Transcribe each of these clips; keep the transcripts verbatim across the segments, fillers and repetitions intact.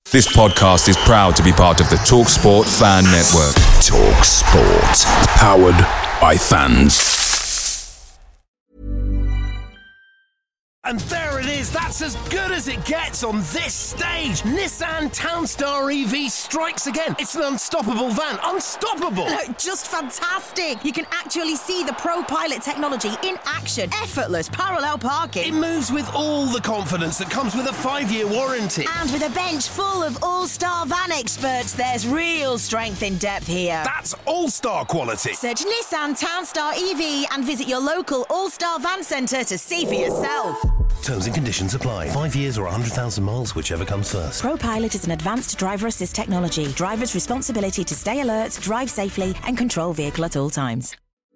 This podcast is proud to be part of the TalkSport Fan Network. TalkSport. Powered by fans. And there it is, that's as good as it gets on this stage. Nissan Townstar E V strikes again. It's an unstoppable van, unstoppable. Look, just fantastic. You can actually see the ProPilot technology in action. Effortless parallel parking. It moves with all the confidence that comes with a five-year warranty. And with a bench full of all-star van experts, there's real strength in depth here. That's all-star quality. Search Nissan Townstar E V and visit your local all-star van centre to see for yourself. Terms and conditions apply. Five years or one hundred thousand miles, whichever comes first. ProPilot is an advanced driver assist technology. Driver's responsibility to stay alert, drive safely and control vehicle at all times.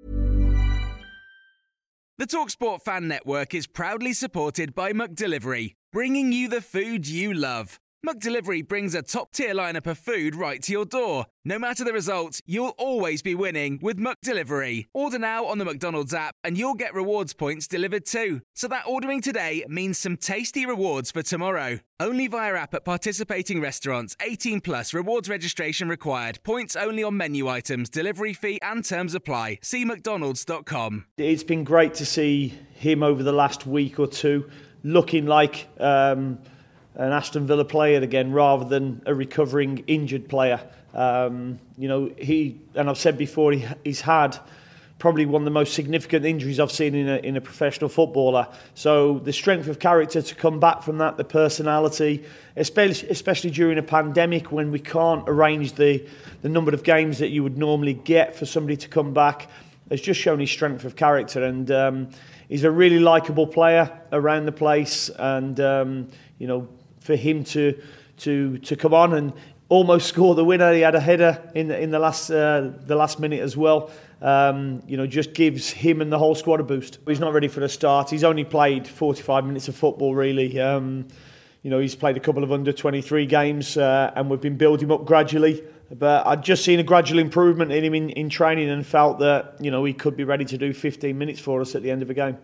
The TalkSport Fan Network is proudly supported by McDelivery, bringing you the food you love. McDelivery brings a top-tier lineup of food right to your door. No matter the result, you'll always be winning with McDelivery. Order now on the McDonald's app and you'll get rewards points delivered too. So that ordering today means some tasty rewards for tomorrow. Only via app at participating restaurants. eighteen plus, rewards registration required. Points only on menu items, delivery fee and terms apply. See mcdonalds dot com. It's been great to see him over the last week or two looking like Um, an Aston Villa player again, rather than a recovering injured player. Um, you know, he, and I've said before, he, he's had probably one of the most significant injuries I've seen in a, in a professional footballer. So the strength of character to come back from that, the personality, especially, especially during a pandemic when we can't arrange the, the number of games that you would normally get for somebody to come back, has just shown his strength of character. And um, he's a really likeable player around the place. And, um, you know, for him to to to come on and almost score the winner, he had a header in the, in the last uh, the last minute as well. Um, you know, just gives him and the whole squad a boost. He's not ready for the start. He's only played forty-five minutes of football, really. Um, you know, he's played a couple of under twenty-three games, uh, and we've been building him up gradually. But I'd just seen a gradual improvement in him in, in training and felt that, you know, he could be ready to do fifteen minutes for us at the end of a game.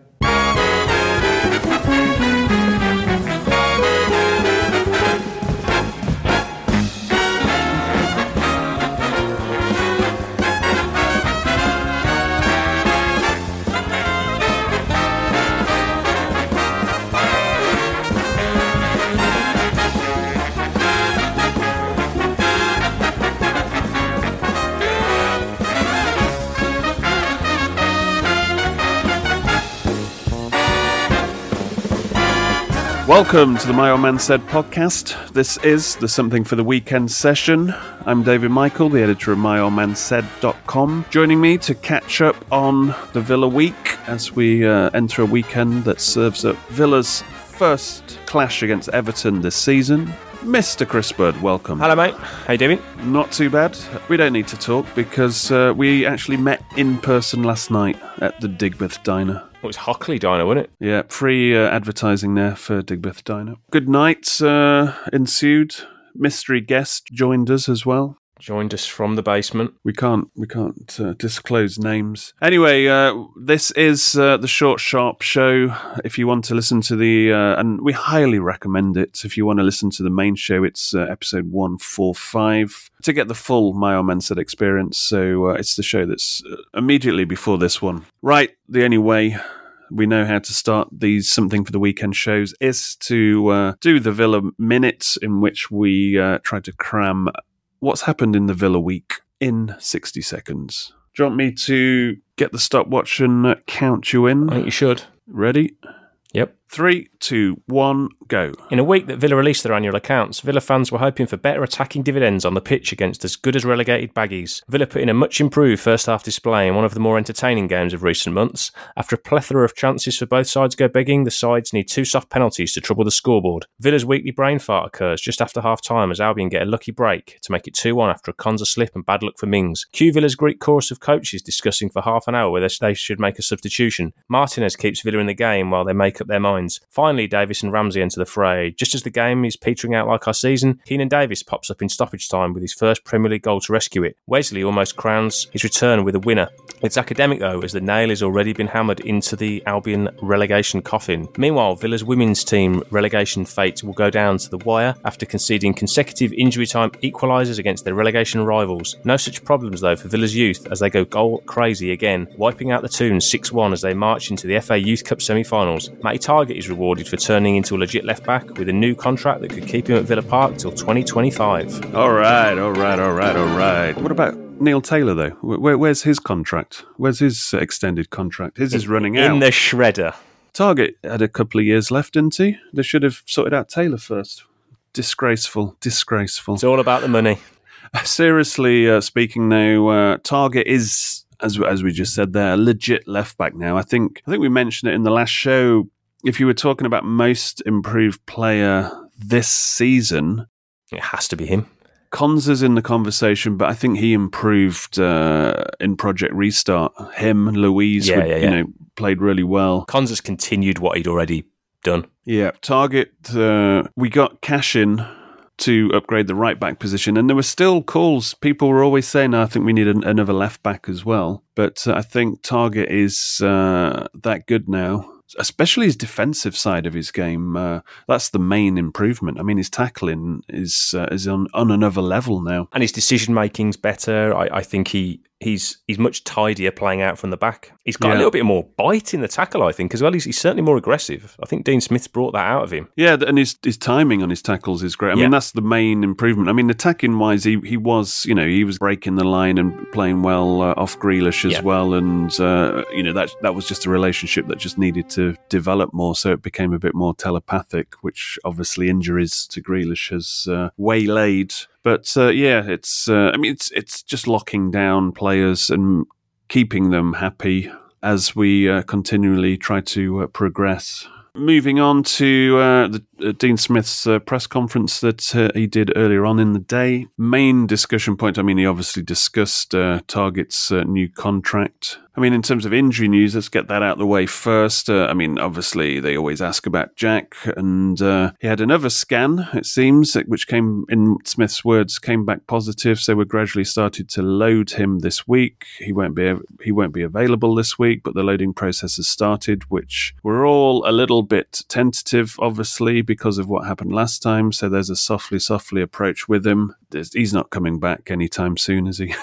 Welcome to the My Old Man Said podcast. This is the Something for the Weekend session. I'm David Michael, the editor of my old man said dot com. Joining me to catch up on the Villa week as we uh, enter a weekend that serves up Villa's first clash against Everton this season. Mister Chris Bird, welcome. Hello, mate. How you doing? Not too bad. We don't need to talk because uh, we actually met in person last night at the Digbeth Diner. It was Hockley Diner, wasn't it? Yeah, free uh, advertising there for Digbeth Diner. Good night uh, ensued. Mystery guest joined us as well. Joined us from the basement. We can't we can't uh, disclose names. Anyway, uh, this is uh, the Short Sharp Show. If you want to listen to the, uh, and we highly recommend it, if you want to listen to the main show, it's uh, episode one forty-five to get the full My Old Man Said experience. So uh, it's the show that's immediately before this one. Right, the only way we know how to start these Something for the Weekend shows is to uh, do the Villa Minutes, in which we uh, try to cram what's happened in the Villa week in sixty seconds. Do you want me to get the stopwatch and count you in? I think you should. Ready? Yep. Three, two, one, go. In a week that Villa released their annual accounts, Villa fans were hoping for better attacking dividends on the pitch against as good as relegated baggies. Villa put in a much improved first-half display in one of the more entertaining games of recent months. After a plethora of chances for both sides to go begging, the sides need two soft penalties to trouble the scoreboard. Villa's weekly brain fart occurs just after half-time as Albion get a lucky break to make it two one after a Konsa slip and bad luck for Mings. Cue Villa's Greek chorus of coaches discussing for half an hour whether they should make a substitution. Martinez keeps Villa in the game while they make up their mind. lines. Finally, Davis and Ramsey enter the fray. Just as the game is petering out like our season, Keenan Davis pops up in stoppage time with his first Premier League goal to rescue it. Wesley almost crowns his return with a winner. It's academic though, as the nail has already been hammered into the Albion relegation coffin. Meanwhile, Villa's women's team relegation fate will go down to the wire after conceding consecutive injury time equalisers against their relegation rivals. No such problems though for Villa's youth as they go goal crazy again, wiping out the Toons six one as they march into the F A Youth Cup semi-finals. Matty Targett is rewarded for turning into a legit left-back with a new contract that could keep him at Villa Park till twenty twenty-five. All right, all right, all right, all right. What about Neil Taylor, though? Where, where's his contract? Where's his extended contract? His is running in out. In the shredder. Targett had a couple of years left, didn't he? They should have sorted out Taylor first. Disgraceful, disgraceful. It's all about the money. Seriously uh, speaking now, uh, Targett is, as as we just said there, a legit left-back now. I think I think we mentioned it in the last show. If you were talking about most improved player this season, it has to be him. Konza's in the conversation, but I think he improved uh, in Project Restart. Him, Louise, yeah, would, yeah, yeah. you know, played really well. Konza's continued what he'd already done. Yeah, Targett, uh, we got cash in to upgrade the right back position, and there were still calls. People were always saying, oh, I think we need an, another left back as well. But uh, I think Targett is uh, that good now. Especially his defensive side of his game, uh, that's the main improvement. I mean, his tackling is uh, is on, on another level now, and his decision making's better. I, I think he he's he's much tidier playing out from the back. He's got yeah. a little bit more bite in the tackle, I think, as well. He's, he's certainly more aggressive. I think Dean Smith's brought that out of him. Yeah, and his his timing on his tackles is great. I yeah. mean, that's the main improvement. I mean, attacking wise, he he was you know he was breaking the line and playing well uh, off Grealish as yeah. well, and uh, you know that that was just a relationship that just needed to develop more, so it became a bit more telepathic, which obviously injuries to Grealish has uh, waylaid. But uh, yeah, it's uh, I mean it's it's just locking down players and keeping them happy as we uh, continually try to uh, progress. Moving on to uh, the, uh, Dean Smith's uh, press conference that uh, he did earlier on in the day. Main discussion point, I mean, he obviously discussed uh, Targett's uh, new contract. I mean, in terms of injury news, let's get that out of the way first. Uh, I mean, obviously, they always ask about Jack, and uh, he had another scan, it seems, which came, in Smith's words, came back positive, so we gradually started to load him this week. He won't be he won't be available this week, but the loading process has started, which we're all a little bit tentative, obviously, because of what happened last time, so there's a softly, softly approach with him. There's, he's not coming back anytime soon, is he?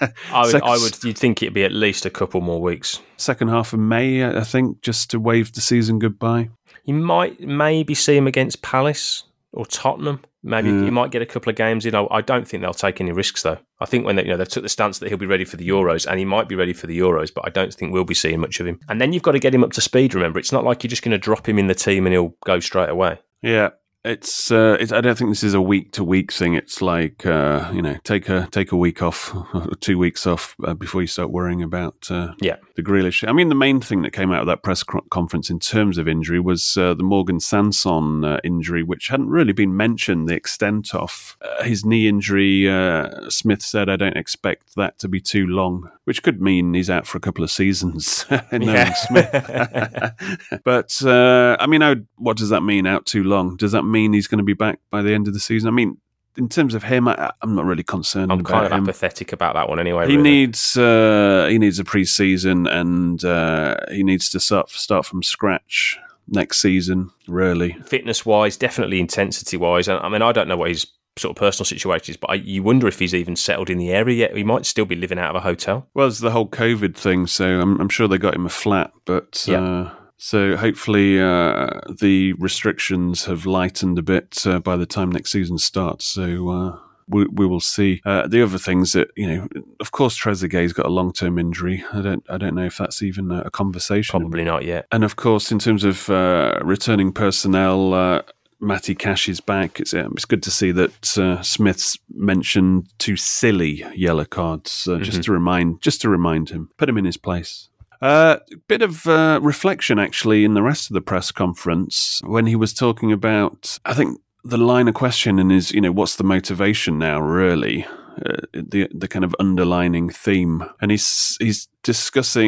I would, Second, I would. You'd think it'd be at least a couple more weeks. Second half of May, I think, just to wave the season goodbye. You might maybe see him against Palace or Tottenham. Maybe mm. you might get a couple of games in. I don't think they'll take any risks, though. I think when they, you know, they took the stance that he'll be ready for the Euros, and he might be ready for the Euros, but I don't think we'll be seeing much of him. And then you've got to get him up to speed, remember. It's not like you're just going to drop him in the team and he'll go straight away. Yeah. It's, uh, it's. I don't think this is a week to week thing. It's like uh, you know, take a take a week off, two weeks off uh, before you start worrying about uh, yeah. the Grealish. I mean, the main thing that came out of that press conference in terms of injury was uh, the Morgan Sanson uh, injury, which hadn't really been mentioned. The extent of uh, his knee injury. Uh, Smith said, "I don't expect that to be too long," which could mean he's out for a couple of seasons. knowing Smith. But uh, I mean, I would, what does that mean? Out too long? Does that mean he's going to be back by the end of the season? I mean, in terms of him, I, I'm not really concerned I'm about kind of him. apathetic about that one anyway. He really. needs uh, he needs a pre-season, and uh, he needs to start start from scratch next season, really. Fitness-wise, definitely intensity-wise. I mean, I don't know what his sort of personal situation is, but I, you wonder if he's even settled in the area yet. He might still be living out of a hotel. Well, it's the whole COVID thing, so I'm, I'm sure they got him a flat, but... Yeah. Uh, So hopefully uh, the restrictions have lightened a bit uh, by the time next season starts. So uh, we, we will see. Uh, the other things that, you know, of course, Trezeguet's got a long-term injury. I don't I don't know if that's even a, a conversation. Probably not yet. And of course, in terms of uh, returning personnel, uh, Matty Cash is back. It's, um, it's good to see that uh, Smith's mentioned two silly yellow cards, uh, mm-hmm. just to remind just to remind him, put him in his place. A uh, bit of uh, reflection, actually, in the rest of the press conference when he was talking about, I think, the line of questioning is, you know, what's the motivation now, really? Uh, the the kind of underlining theme. And he's he's discussing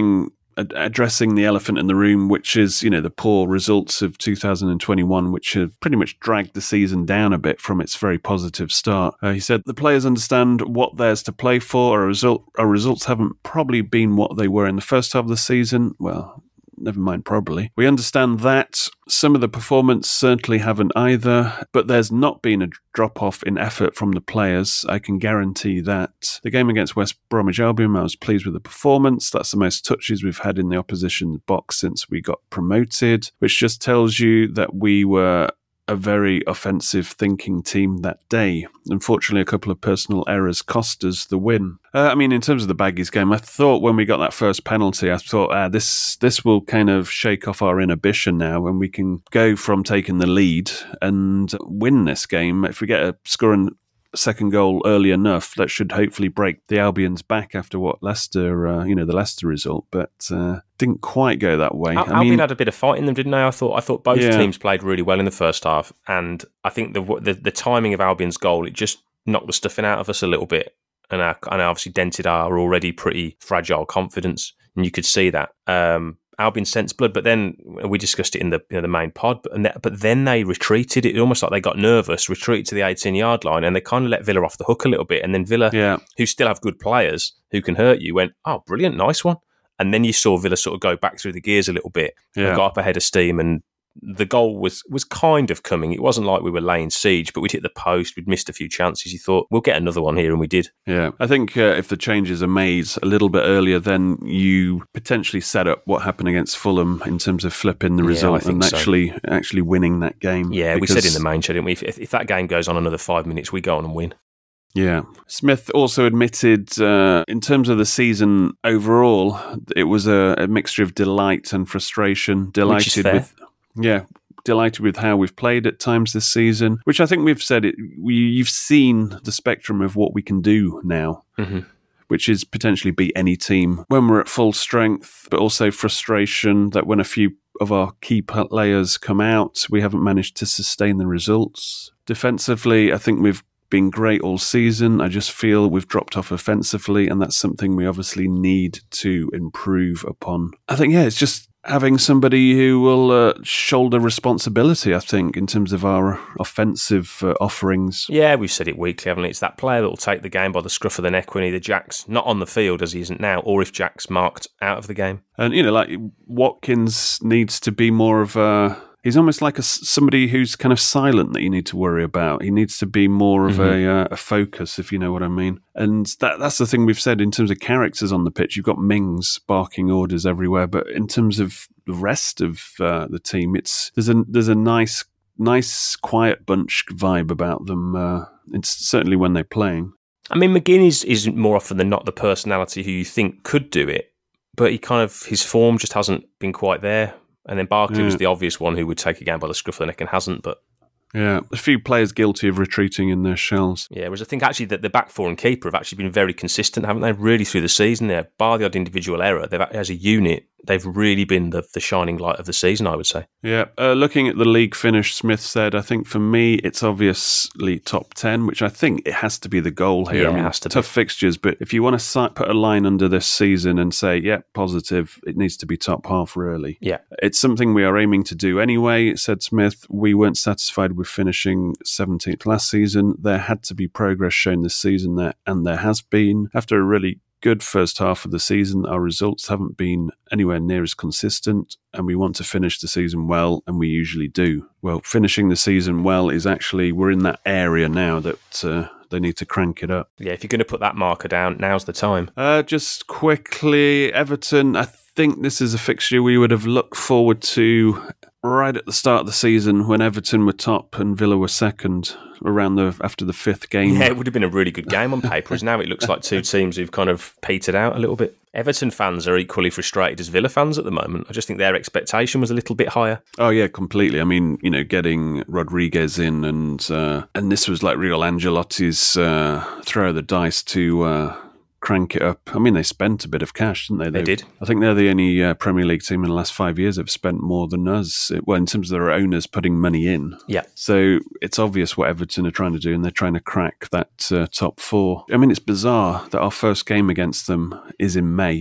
ad- addressing the elephant in the room, which is, you know, the poor results of two thousand twenty-one, which have pretty much dragged the season down a bit from its very positive start. Uh, he said the players understand what there's to play for. Our, result, our results haven't probably been what they were in the first half of the season. Well, never mind, probably. We understand that. Some of the performance certainly haven't either, but there's not been a drop-off in effort from the players. I can guarantee that. The game against West Bromwich Albion, I was pleased with the performance. That's the most touches we've had in the opposition box since we got promoted, which just tells you that we were a very offensive thinking team that day. Unfortunately, a couple of personal errors cost us the win. Uh, I mean, in terms of the Baggies game, I thought when we got that first penalty, I thought, ah, this this will kind of shake off our inhibition now and we can go from taking the lead and win this game. If we get a scoring second goal early enough, that should hopefully break the Albion's back after what Leicester, uh, you know, the Leicester result, but uh, didn't quite go that way. Al- I Albion mean, had a bit of fight in them, didn't they? I thought I thought both yeah. teams played really well in the first half, and I think the, the the timing of Albion's goal, it just knocked the stuffing out of us a little bit, and, our, and obviously dented our already pretty fragile confidence, and you could see that. Um, Albion sensed blood, but then we discussed it in the you know, the main pod. But, and that, but then they retreated. It almost like they got nervous, retreated to the eighteen-yard line, and they kind of let Villa off the hook a little bit. And then Villa, yeah. who still have good players who can hurt you, went, "Oh, brilliant, nice one." And then you saw Villa sort of go back through the gears a little bit, yeah. and got up ahead of steam, and the goal was was kind of coming. It wasn't like we were laying siege, but we'd hit the post, we'd missed a few chances. You thought, we'll get another one here, and we did. Yeah, I think uh, if the changes are made a little bit earlier, then you potentially set up what happened against Fulham in terms of flipping the Yeah, result I think and so. actually actually winning that game. Yeah, because, we said in the main show, didn't we? If, if that game goes on another five minutes, we go on and win. Yeah. Smith also admitted uh, in terms of the season overall, it was a, a mixture of delight and frustration. Delighted Which is fair. with, yeah, delighted with how we've played at times this season, which I think we've said it. We, you've seen the spectrum of what we can do now. Mm-hmm. Which is potentially beat any team when we're at full strength, but also frustration that when a few of our key players come out, we haven't managed to sustain the results. Defensively, I think we've been great all season. I just feel we've dropped off offensively, and that's something we obviously need to improve upon. I think, yeah, it's just having somebody who will uh, shoulder responsibility, I think, in terms of our offensive uh, offerings. Yeah, we've said it weekly, haven't we? It's that player that will take the game by the scruff of the neck when either Jack's not on the field, as he isn't now, or if Jack's marked out of the game. And, you know, like Watkins needs to be more of a... He's almost like a, somebody who's kind of silent that you need to worry about. He needs to be more of Mm-hmm. a, uh, a focus, if you know what I mean. And that that's the thing we've said in terms of characters on the pitch. You've got Mings barking orders everywhere, but in terms of the rest of uh, the team, it's there's a there's a nice nice quiet bunch vibe about them. Uh, it's certainly when they're playing. I mean, McGinn is, is more often than not the personality who you think could do it, but he kind of his form just hasn't been quite there. And then Barkley yeah. was the obvious one who would take a game by the scruff of the neck and hasn't, but... Yeah, a few players guilty of retreating in their shells. Yeah, whereas I think actually that the back four and keeper have actually been very consistent, haven't they? Really through the season there, bar the odd individual error, they've as a unit, they've really been the, the shining light of the season, I would say. Yeah, uh, looking at the league finish, Smith said, I think for me, it's obviously top ten, which I think it has to be the goal here. Yeah, I mean, it has to tough be. fixtures, but if you want to si- put a line under this season and say, yeah, positive, it needs to be top half, really. Yeah. It's something we are aiming to do anyway, said Smith. We weren't satisfied with finishing seventeenth last season. There had to be progress shown this season, there, and there has been. After a really good first half of the season, our results haven't been anywhere near as consistent, and we want to finish the season well, and we usually do. Well, finishing the season well is actually, we're in that area now that uh, they need to crank it up. Yeah, if you're going to put that marker down, now's the time. Uh, just quickly, Everton, I think this is a fixture we would have looked forward to right at the start of the season when Everton were top and Villa were second, around the after the fifth game. Yeah, it would have been a really good game on paper, as now it looks like two teams who've kind of petered out a little bit. Everton fans are equally frustrated as Villa fans at the moment. I just think their expectation was a little bit higher. Oh yeah, completely. I mean, you know, getting Rodriguez in and uh, and this was like real Ancelotti's uh, throw of the dice to uh, crank it up. I mean, they spent a bit of cash, didn't they? They, they did. I think they're the only uh, Premier League team in the last five years that have spent more than us. Well, in terms of their owners putting money in. Yeah. So it's obvious what Everton are trying to do, and they're trying to crack that uh, top four. I mean, it's bizarre that our first game against them is in May.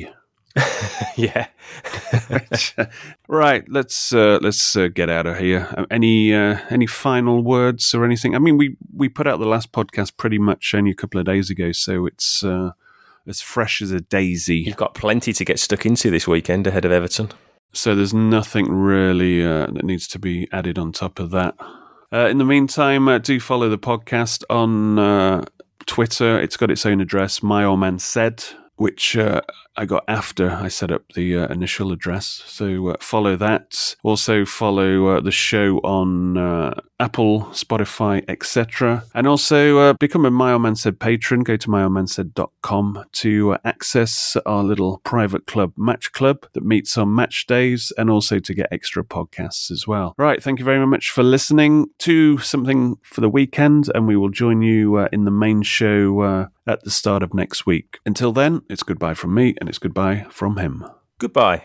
Yeah. Right, let's uh, let's uh, get out of here. Any uh, any final words or anything? I mean, we, we put out the last podcast pretty much only a couple of days ago, so it's uh, as fresh as a daisy. You've got plenty to get stuck into this weekend ahead of Everton. So there's nothing really uh, that needs to be added on top of that. Uh, in the meantime, uh, do follow the podcast on uh, Twitter. It's got its own address, My Old Man Said, which uh, I got after I set up the uh, initial address. So uh, follow that. Also follow uh, the show on uh, Apple, Spotify, et cetera. And also uh, become a My Old Man Said patron. Go to my old man said dot com to uh, access our little private club, Match Club, that meets on match days, and also to get extra podcasts as well. Right, thank you very much for listening to Something for the Weekend, and we will join you uh, in the main show uh, at the start of next week. Until then, it's goodbye from me, and it's goodbye from him. Goodbye.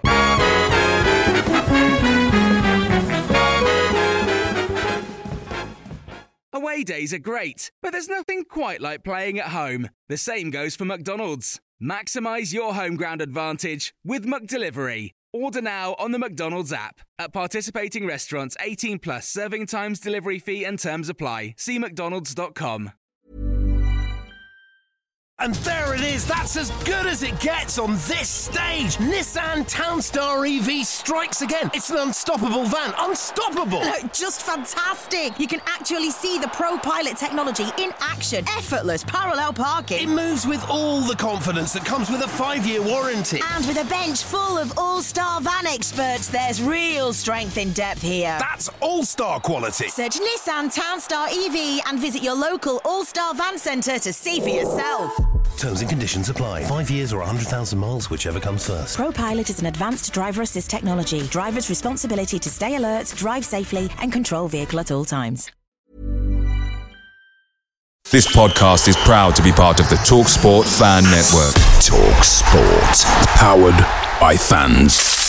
Away days are great, but there's nothing quite like playing at home. The same goes for McDonald's. Maximise your home ground advantage with McDelivery. Order now on the McDonald's app. At participating restaurants, eighteen plus, serving times, delivery fee and terms apply. See mcdonalds dot com. And there it is, that's as good as it gets on this stage. Nissan Townstar E V strikes again. It's an unstoppable van, unstoppable. Look, just fantastic. You can actually see the Pro Pilot technology in action. Effortless parallel parking. It moves with all the confidence that comes with a five-year warranty. And with a bench full of all-star van experts, there's real strength in depth here. That's all-star quality. Search Nissan Townstar E V and visit your local all-star van centre to see for yourself. Terms and conditions apply. Five years or one hundred thousand miles, whichever comes first. Pro Pilot is an advanced driver assist technology. Driver's responsibility to stay alert, drive safely, and control vehicle at all times. This podcast is proud to be part of the TalkSport Fan Network. TalkSport. Powered by fans.